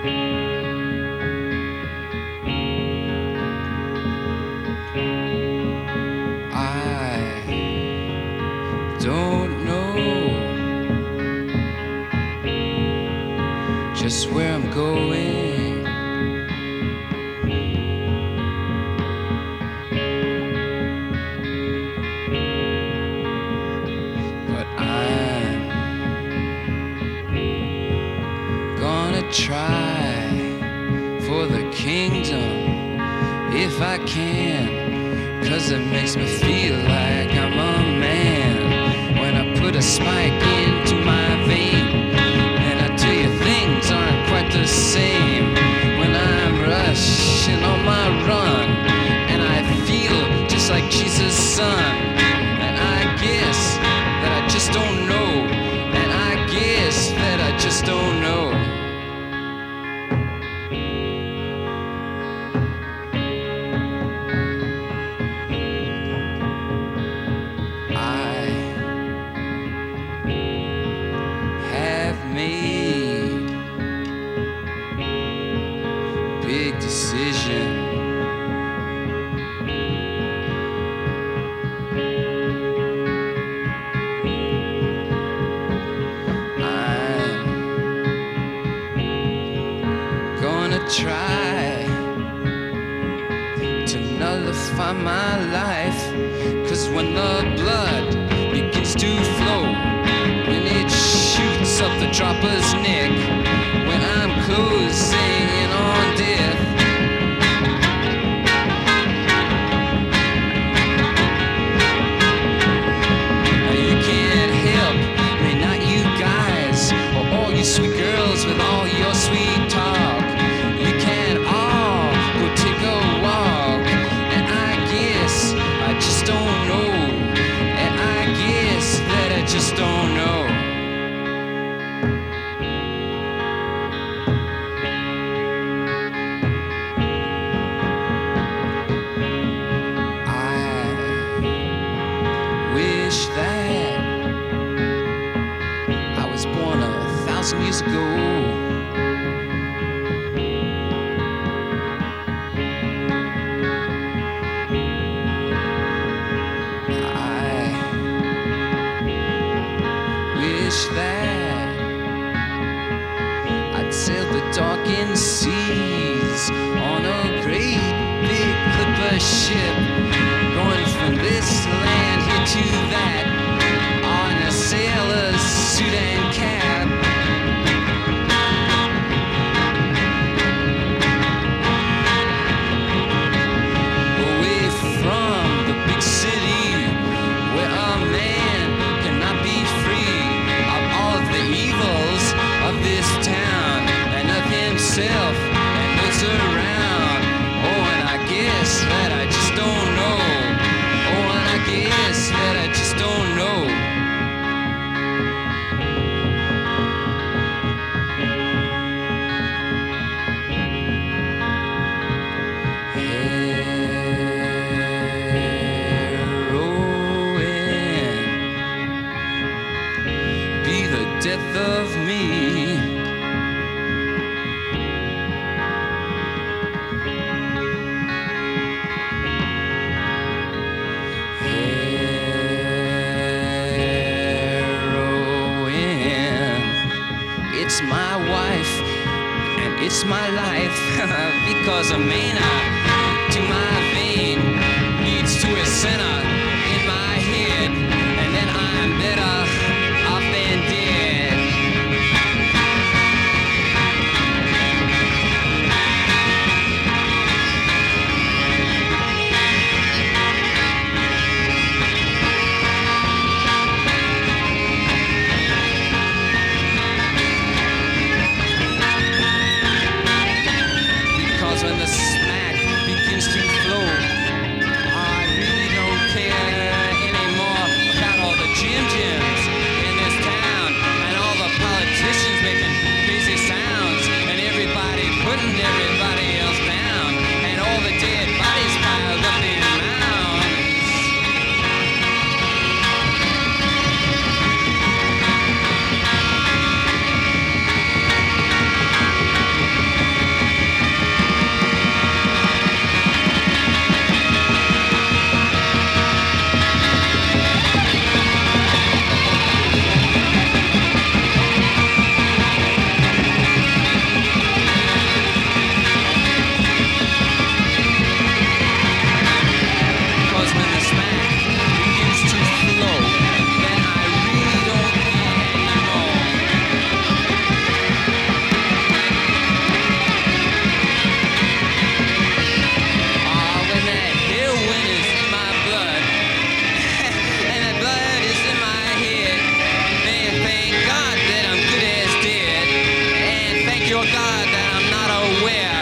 Don't know just where I'm going. But I'm gonna try for the kingdom if I can, 'cause it makes me feel like I'm a man. When I put a spike into my vein, and I tell you things aren't quite the same. When I'm rushing on my run, and I feel just like Jesus' son. And I guess that I just don't know, and I guess that I just don't know. Made big decision. I'm gonna try to nullify my life, 'cause when the blood begins to flow, when it shoots up the dropper's neck, when I'm closing in on death, you can't help me, not you guys, or all you sweet girls with all your sweet talk. You can all go take a walk, and I guess I just don't know, and I guess that I just don't know. Wish that I was born 1,000 years ago. I wish that I'd sail the darkened seas on a great big clipper ship, going from this land here to that, on a sailor's suit and cap. Away from the big city, where a man cannot be free of all of the evils of this town, and of himself and those around. Oh, and I guess that I just don't know. Oh, and I guess that I just don't know. Heroin be the death of me. It's my wife and it's my life, because a mana to my vein leads to a center in my head, and then I'm better off than dead. When the smack begins to flow, I really don't care. God, that I'm not aware